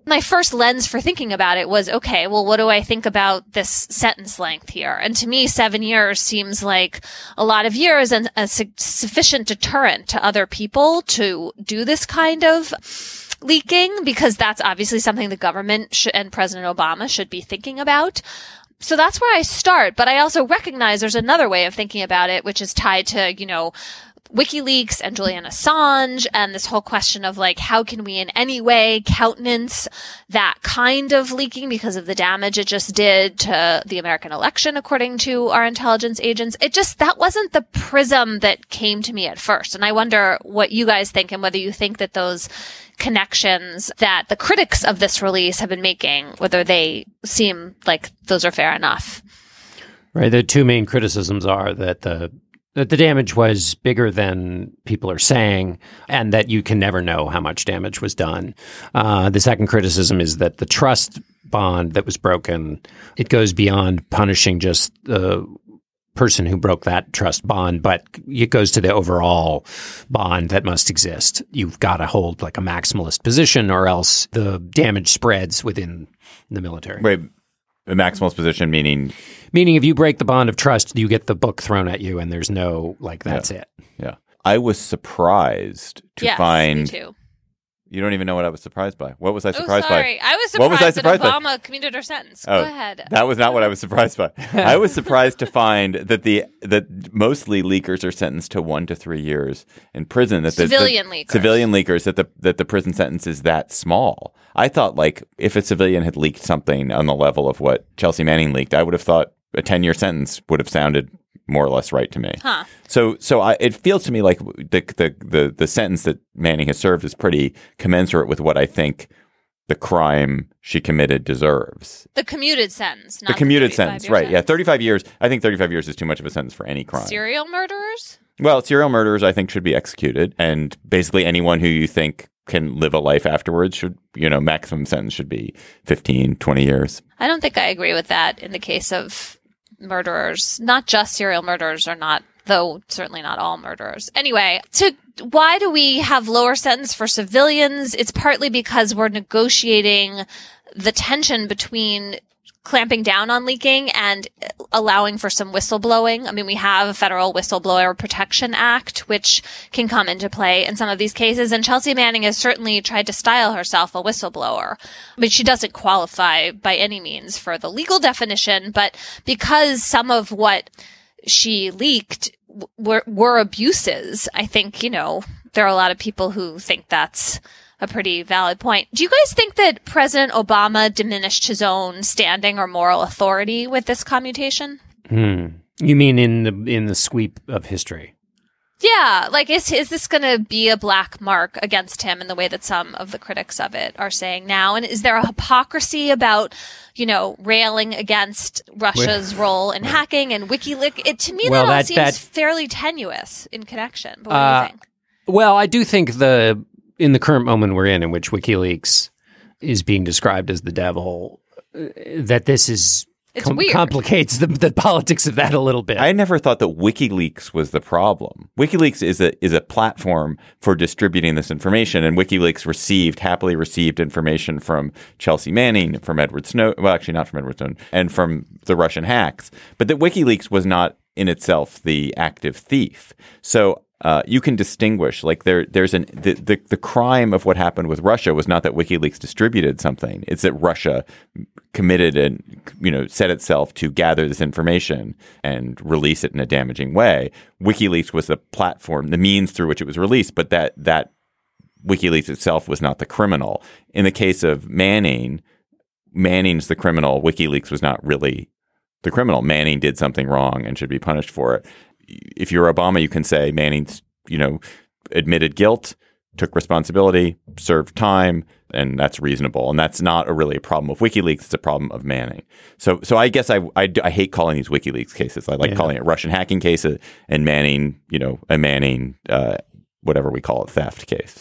my first lens for thinking about it was, okay, well, what do I think about this sentence length here? And to me, seven years seems like a lot of years and a su- sufficient deterrent to other people to do this kind of leaking, because that's obviously something the government sh- and President Obama should be thinking about. So that's where I start. But I also recognize there's another way of thinking about it, which is tied to, you know, WikiLeaks and Julian Assange and this whole question of like, how can we in any way countenance that kind of leaking because of the damage it just did to the American election, according to our intelligence agents. It just, that wasn't the prism that came to me at first. And I wonder what you guys think and whether you think that those connections that the critics of this release have been making, whether they seem like those are fair enough. Right. The two main criticisms are that the that the damage was bigger than people are saying, and that you can never know how much damage was done. Uh, the second criticism is that the trust bond that was broken, it goes beyond punishing just the person who broke that trust bond, but it goes to the overall bond that must exist. You've got to hold like a maximalist position, or else the damage spreads within the military. Wait, a maximalist position meaning? Meaning if you break the bond of trust, you get the book thrown at you and there's no, like, that's yeah. it. Yeah. I was surprised to yes, find... me too. You don't even know what I was surprised by. What was I surprised oh, sorry. by? I was surprised, what was I surprised that Obama by? commuted her sentence. Oh, Go ahead. That was not what I was surprised by. I was surprised to find that the that mostly leakers are sentenced to one to three years in prison. That civilian the, the, leakers. Civilian leakers, that the that the prison sentence is that small. I thought, like, if a civilian had leaked something on the level of what Chelsea Manning leaked, I would have thought a ten-year sentence would have sounded more or less right to me. Huh. So so I, it feels to me like the, the the the sentence that Manning has served is pretty commensurate with what I think the crime she committed deserves. The commuted sentence. Not the commuted the sentence, right. Yeah, thirty-five years. I think thirty-five years is too much of a sentence for any crime. Serial murderers? Well, serial murderers, I think, should be executed. And basically anyone who you think can live a life afterwards should, you know, maximum sentence should be fifteen, twenty years. I don't think I agree with that in the case of murderers. Not just serial murderers, or not, though certainly not all murderers. Anyway, to why do we have lower sentence for civilians? It's partly because we're negotiating the tension between clamping down on leaking and allowing for some whistleblowing. I mean, we have a Federal Whistleblower Protection Act, which can come into play in some of these cases. And Chelsea Manning has certainly tried to style herself a whistleblower. I mean, she doesn't qualify by any means for the legal definition, but because some of what she leaked were, were abuses, I think, you know, there are a lot of people who think that's a pretty valid point. Do you guys think that President Obama diminished his own standing or moral authority with this commutation? Hmm. You mean in the in the sweep of history? Yeah, like is is this going to be a black mark against him in the way that some of the critics of it are saying now? And is there a hypocrisy about, you know, railing against Russia's role in hacking and WikiLeaks? It, to me, well, that all that, seems that, fairly tenuous in connection. But what uh, do you think? Well, I do think the in the current moment we're in, in which WikiLeaks is being described as the devil, uh, that this is It's com- weird. complicates the, the politics of that a little bit. I never thought that WikiLeaks was the problem. WikiLeaks is a is a platform for distributing this information, and WikiLeaks received happily received information from Chelsea Manning, from Edward Snowden. Well, actually, not from Edward Snowden, and from the Russian hacks. But that WikiLeaks was not in itself the active thief. So. Uh, you can distinguish, like there, there's an the, the the crime of what happened with Russia was not that WikiLeaks distributed something; it's that Russia committed and you know set itself to gather this information and release it in a damaging way. WikiLeaks was the platform, the means through which it was released, but that that WikiLeaks itself was not the criminal. In the case of Manning, Manning's the criminal. WikiLeaks was not really the criminal. Manning did something wrong and should be punished for it. If you're Obama, you can say Manning's, you know, admitted guilt, took responsibility, served time, and that's reasonable. And that's not a really a problem of WikiLeaks. It's a problem of Manning. So so I guess I, I, I hate calling these WikiLeaks cases. I like yeah. calling it Russian hacking cases and Manning, you know, a Manning, uh, whatever we call it, theft case.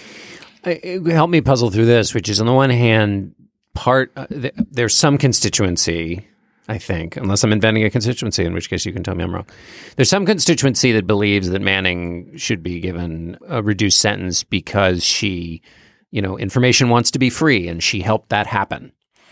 It helped me puzzle through this, which is on the one hand, part uh, th- there's some constituency, I think, unless I'm inventing a constituency, in which case you can tell me I'm wrong. There's some constituency that believes that Manning should be given a reduced sentence because she you know, information wants to be free, and she helped that happen.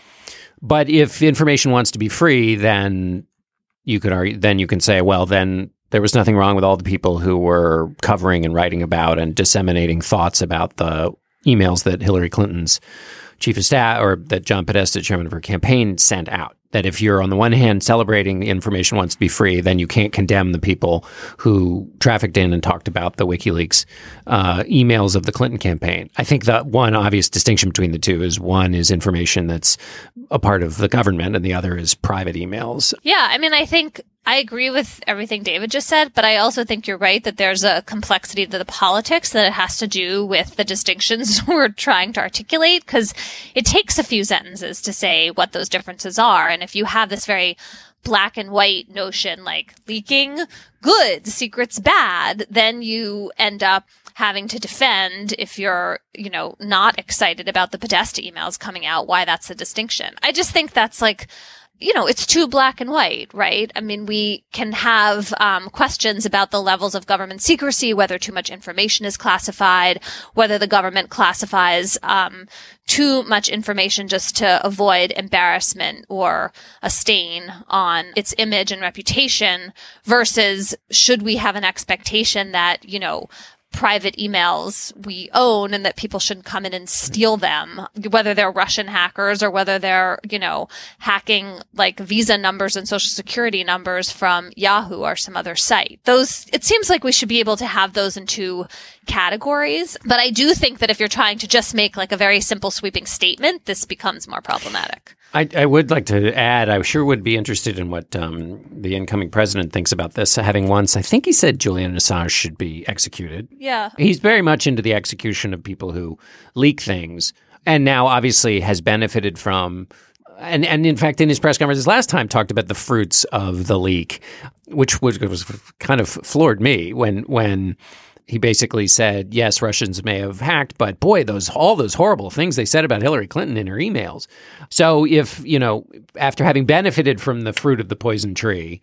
But if information wants to be free, then you could argue, then you can say, well, then there was nothing wrong with all the people who were covering and writing about and disseminating thoughts about the emails that Hillary Clinton's chief of staff, or that John Podesta, chairman of her campaign, sent out. That if you're on the one hand celebrating the information wants to be free, then you can't condemn the people who trafficked in and talked about the WikiLeaks uh, emails of the Clinton campaign. I think the one obvious distinction between the two is one is information that's a part of the government and the other is private emails. Yeah, I mean, I think I agree with everything David just said, but I also think you're right that there's a complexity to the politics that it has to do with the distinctions we're trying to articulate, because it takes a few sentences to say what those differences are. And if you have this very black and white notion like leaking good, secrets bad, then you end up having to defend, if you're, you know, not excited about the Podesta emails coming out, why that's the distinction. I just think that's like, you know, it's too black and white, right? I mean, we can have um, questions about the levels of government secrecy, whether too much information is classified, whether the government classifies um, too much information just to avoid embarrassment or a stain on its image and reputation, versus should we have an expectation that, you know, private emails we own and that people shouldn't come in and steal them, whether they're Russian hackers or whether they're, you know, hacking like Visa numbers and social security numbers from Yahoo or some other site. Those, it seems like we should be able to have those in two categories. But I do think that if you're trying to just make like a very simple sweeping statement, this becomes more problematic. I, I would like to add, I sure would be interested in what um, the incoming president thinks about this, having once, I think he said Julian Assange should be executed. Yeah. He's very much into the execution of people who leak things, and now obviously has benefited from, and, and in fact, in his press conferences last time, talked about the fruits of the leak, which was, was kind of floored me when when he basically said, yes, Russians may have hacked, but boy, those all those horrible things they said about Hillary Clinton in her emails. So if, you know, after having benefited from the fruit of the poison tree,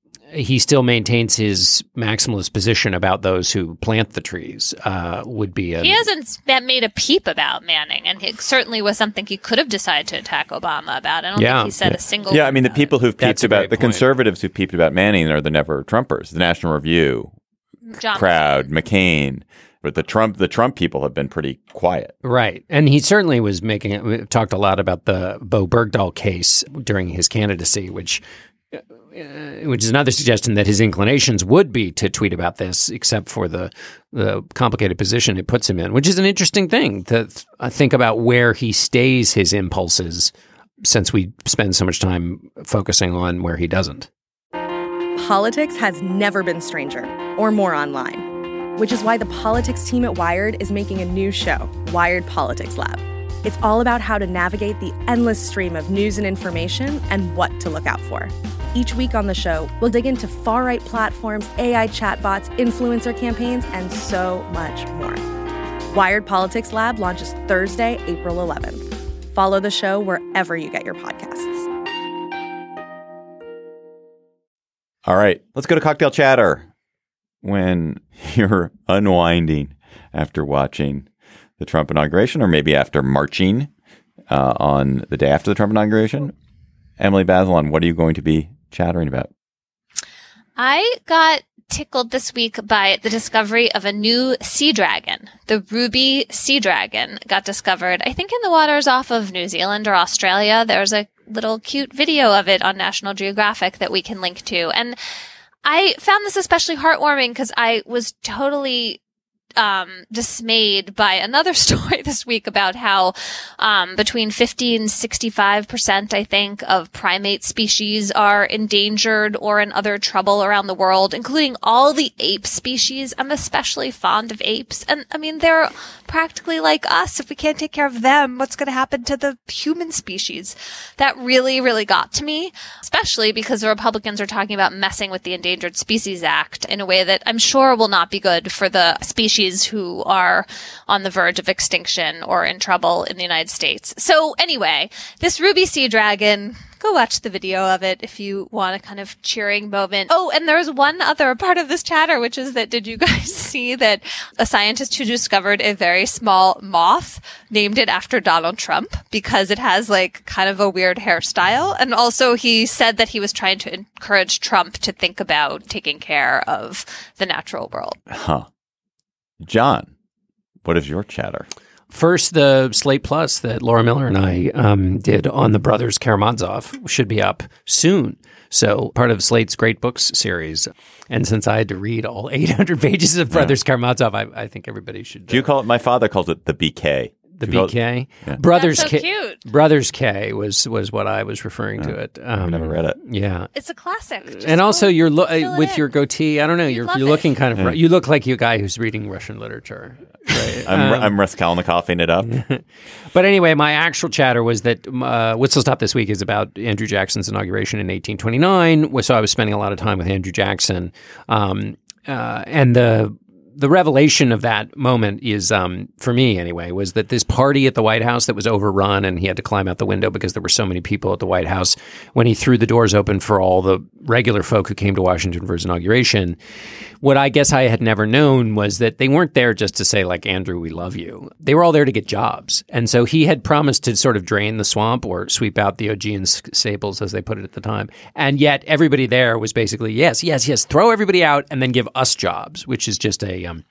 he still maintains his maximalist position about those who plant the trees, uh, would be a... He hasn't made a peep about Manning, and it certainly was something he could have decided to attack Obama about. I don't yeah. think he said yeah. a single Yeah, I mean, the people who've peeped about, the point. conservatives who peeped about Manning are the never Trumpers, the National Review John crowd, McCain. But the Trump the Trump people have been pretty quiet. Right. And he certainly was making we talked a lot about the Bo Bergdahl case during his candidacy, which uh, which is another suggestion that his inclinations would be to tweet about this, except for the the complicated position it puts him in, which is an interesting thing to th- think about where he stays his impulses, since we spend so much time focusing on where he doesn't. Politics has never been stranger or more online, which is why the politics team at Wired is making a new show, Wired Politics Lab. It's all about how to navigate the endless stream of news and information and what to look out for. Each week on the show, we'll dig into far-right platforms, A I chatbots, influencer campaigns, and so much more. Wired Politics Lab launches Thursday, April eleventh. Follow the show wherever you get your podcasts. All right, let's go to Cocktail Chatter. When you're unwinding after watching the Trump inauguration, or maybe after marching uh, on the day after the Trump inauguration, Emily Bazelon, what are you going to be chattering about? I got tickled this week by the discovery of a new sea dragon. The ruby sea dragon got discovered, I think, in the waters off of New Zealand or Australia. There's a little cute video of it on National Geographic that we can link to. And I found this especially heartwarming because I was totally um, dismayed by another story this week about how um, between fifty and sixty-five percent, I think, of primate species are endangered or in other trouble around the world, including all the ape species. I'm especially fond of apes. And I mean, they're practically like us. If we can't take care of them, what's going to happen to the human species? That really, really got to me, especially because the Republicans are talking about messing with the Endangered Species Act in a way that I'm sure will not be good for the species who are on the verge of extinction or in trouble in the United States. So anyway, this ruby sea dragon go watch the video of it if you want a kind of cheering moment. Oh, and there's one other part of this chatter, which is that did you guys see that a scientist who discovered a very small moth named it after Donald Trump because it has like kind of a weird hairstyle? And also he said that he was trying to encourage Trump to think about taking care of the natural world. Huh. John, what is your chatter? First, the Slate Plus that Laura Miller and I um, did on the brothers Karamazov should be up soon. So part of Slate's Great Books series. And since I had to read all eight hundred pages of Brothers yeah. Karamazov, I, I think everybody should. Do you call it? My father calls it the B K. The B K, yeah. Brothers That's so K, cute. Brothers K was was what I was referring yeah. to it. Um, I've never read it. Yeah, it's a classic. Just and also, you're lo- fill it with in. your goatee. I don't know. You'd You're love you're it. looking kind of. Yeah. You look like you a guy who's reading Russian literature. Right? I'm um, I'm Raskolnikoffing it up. But anyway, my actual chatter was that uh, Whistle Stop this week is about Andrew Jackson's inauguration in eighteen twenty-nine. So I was spending a lot of time with Andrew Jackson, um, uh, and the. The revelation of that moment is, um, for me anyway, was that this party at the White House that was overrun and he had to climb out the window because there were so many people at the White House when he threw the doors open for all the regular folk who came to Washington for his inauguration. What I guess I had never known was that they weren't there just to say, like, Andrew, we love you. They were all there to get jobs. And so he had promised to sort of drain the swamp or sweep out the Augean sables, as they put it at the time. And yet everybody there was basically, yes, yes, yes, throw everybody out and then give us jobs, which is just a... Um,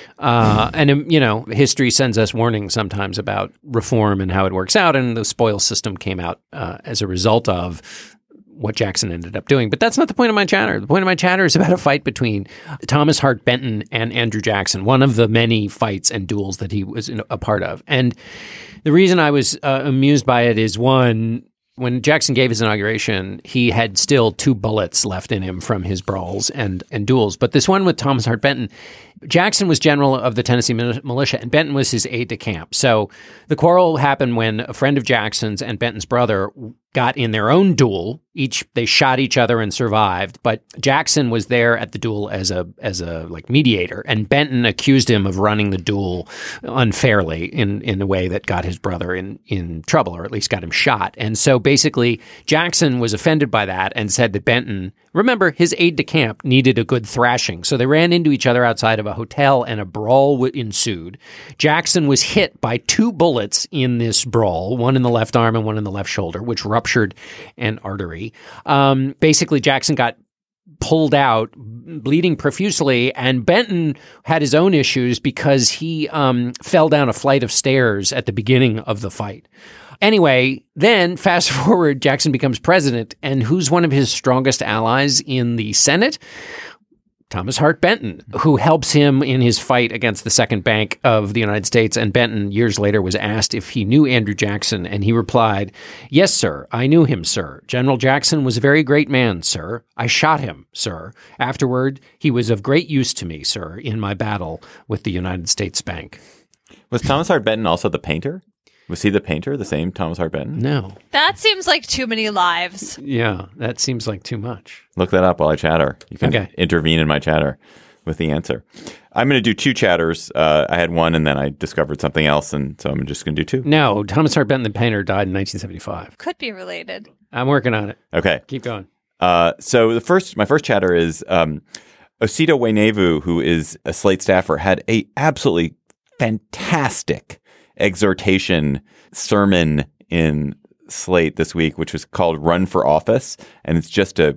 uh, and, um, you know, history sends us warnings sometimes about reform and how it works out. And the spoils system came out uh, as a result of what Jackson ended up doing. But that's not the point of my chatter. The point of my chatter is about a fight between Thomas Hart Benton and Andrew Jackson, one of the many fights and duels that he was a part of. And the reason I was uh, amused by it is, one, when Jackson gave his inauguration, he had still two bullets left in him from his brawls and, and duels. But this one with Thomas Hart Benton, Jackson was general of the Tennessee militia, and Benton was his aide-de-camp. So the quarrel happened when a friend of Jackson's and Benton's brother got in their own duel. Each they shot each other and survived, but Jackson was there at the duel as a as a like mediator, and Benton accused him of running the duel unfairly in in a way that got his brother in in trouble, or at least got him shot. And so basically, Jackson was offended by that and said that Benton, remember, his aide-de-camp needed a good thrashing, so they ran into each other outside of a hotel, and a brawl ensued. Jackson was hit by two bullets in this brawl, one in the left arm and one in the left shoulder, which ruptured an artery. Um, basically, Jackson got pulled out, bleeding profusely, and Benton had his own issues because he um, fell down a flight of stairs at the beginning of the fight. Anyway, then fast forward, Jackson becomes president, and who's one of his strongest allies in the Senate? Thomas Hart Benton, who helps him in his fight against the Second Bank of the United States. And Benton, years later, was asked if he knew Andrew Jackson, and he replied, "Yes, sir, I knew him, sir. General Jackson was a very great man, sir. I shot him, sir. Afterward, he was of great use to me, sir, in my battle with the United States Bank." Was Thomas Hart Benton also the painter? Was he the painter, the same Thomas Hart Benton? No. That seems like too many lives. Yeah, that seems like too much. Look that up while I chatter. You can Okay. intervene in my chatter with the answer. I'm going to do two chatters. Uh, I had one, and then I discovered something else, and so I'm just going to do two. No, Thomas Hart Benton, the painter, died in nineteen seventy-five. Could be related. I'm working on it. Okay. Keep going. Uh, so the first, my first chatter is um, Osita Uenevu, who is a Slate staffer, had a absolutely fantastic exhortation sermon in Slate this week, which was called Run for Office. And it's just a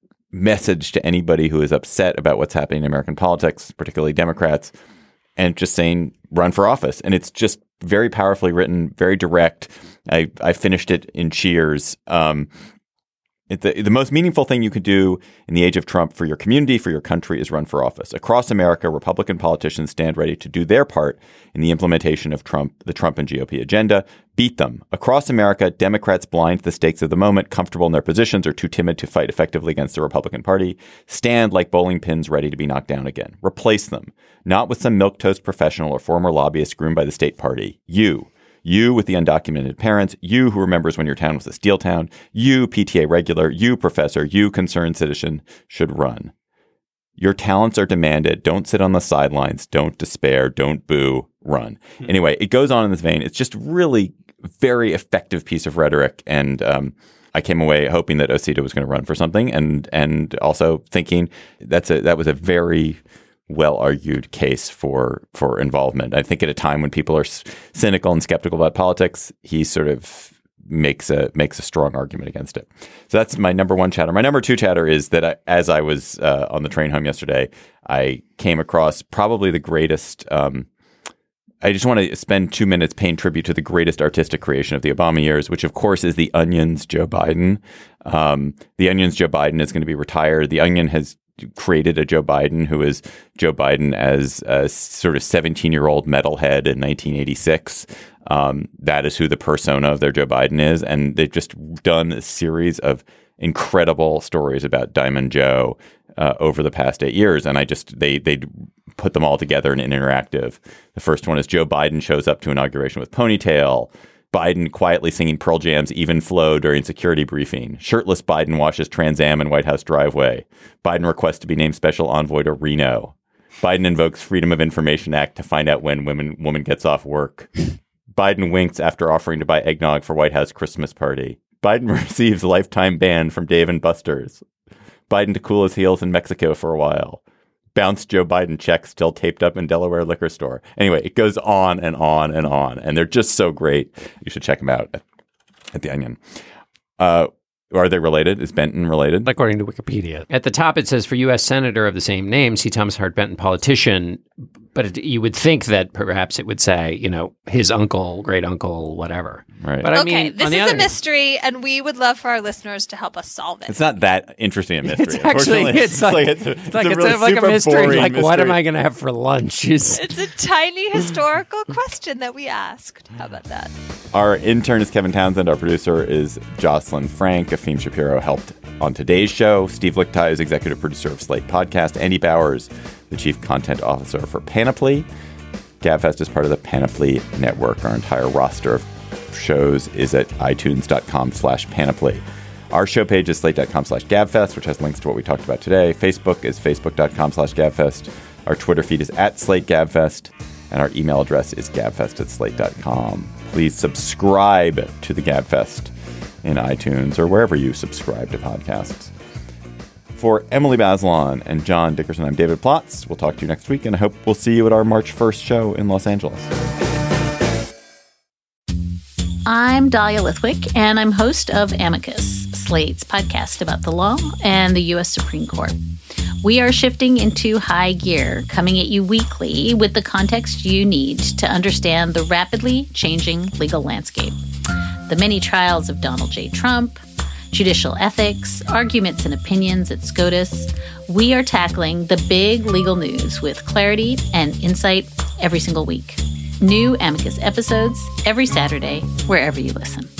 message to anybody who is upset about what's happening in American politics, particularly Democrats, and just saying run for office. And it's just very powerfully written, very direct. I, I finished it in cheers. Um, It, the, the most meaningful thing you could do in the age of Trump for your community, for your country, is run for office. Across America, Republican politicians stand ready to do their part in the implementation of Trump, the Trump and G O P agenda. Beat them. Across America, Democrats blind to the stakes of the moment, comfortable in their positions, or too timid to fight effectively against the Republican Party, stand like bowling pins ready to be knocked down again. Replace them. Not with some milquetoast professional or former lobbyist groomed by the state party. You. You with the undocumented parents, you who remembers when your town was a steel town, you P T A regular, you professor, you concerned citizen should run. Your talents are demanded. Don't sit on the sidelines. Don't despair. Don't boo. Run. Mm-hmm. Anyway, it goes on in this vein. It's just really very effective piece of rhetoric. And um, I came away hoping that Osita was going to run for something, and and also thinking that's a that was a very well argued case for for involvement. I think at a time when people are s- cynical and skeptical about politics, he sort of makes a makes a strong argument against it. So that's my number one chatter. My number two chatter is that I, as I was uh, on the train home yesterday, I came across probably the greatest. Um, I just want to spend two minutes paying tribute to the greatest artistic creation of the Obama years, which of course is The Onion's Joe Biden. Um, the Onion's Joe Biden is going to be retired. The Onion has created a Joe Biden who is Joe Biden as a sort of seventeen-year-old metalhead in nineteen eighty-six. Um, that is who the persona of their Joe Biden is. And they've just done a series of incredible stories about Diamond Joe uh, over the past eight years. And I just, they, they put them all together in an interactive. The first one is Joe Biden shows up to inauguration with ponytail. Biden quietly singing Pearl Jam's Even Flow during security briefing. Shirtless Biden washes Trans Am in White House driveway. Biden requests to be named special envoy to Reno. Biden invokes Freedom of Information Act to find out when women woman gets off work. Biden winks after offering to buy eggnog for White House Christmas party. Biden receives lifetime ban from Dave and Buster's. Biden to cool his heels in Mexico for a while. Bounced Joe Biden check still taped up in Delaware liquor store. Anyway, it goes on and on and on. And they're just so great. You should check them out at, at The Onion. Uh, are they related? Is Benton related? According to Wikipedia. At the top, it says for U S Senator of the same name, see Thomas Hart Benton, politician. But it, you would think that perhaps it would say, you know, his uncle, great uncle, whatever. Right. But I okay, mean, this on the is other a mystery, and we would love for our listeners to help us solve it. It's not that interesting a mystery. It's actually, it's like, it's, it's like, a, it's really like a mystery. Like, mystery. what am I going to have for lunch? It's, it's a tiny historical question that we asked. How about that? Our intern is Kevin Townsend. Our producer is Jocelyn Frank. Afim Shapiro helped on today's show. Steve Lichtai is executive producer of Slate Podcast. Andy Bowers, the chief content officer for Panoply. GabFest is part of the Panoply Network. Our entire roster of shows is at itunes.com slash Panoply. Our show page is slate.com slash GabFest, which has links to what we talked about today. Facebook is facebook.com slash GabFest. Our Twitter feed is at Slate GabFest. And our email address is gabfest at slate dot com. Please subscribe to the GabFest in iTunes or wherever you subscribe to podcasts. For Emily Bazelon and John Dickerson, I'm David Plotz. We'll talk to you next week, and I hope we'll see you at our March first show in Los Angeles. I'm Dahlia Lithwick, and I'm host of Amicus, Slate's podcast about the law and the U S Supreme Court. We are shifting into high gear, coming at you weekly with the context you need to understand the rapidly changing legal landscape. The many trials of Donald J. Trump, judicial ethics, arguments and opinions at SCOTUS. We are tackling the big legal news with clarity and insight every single week. New Amicus episodes every Saturday, wherever you listen.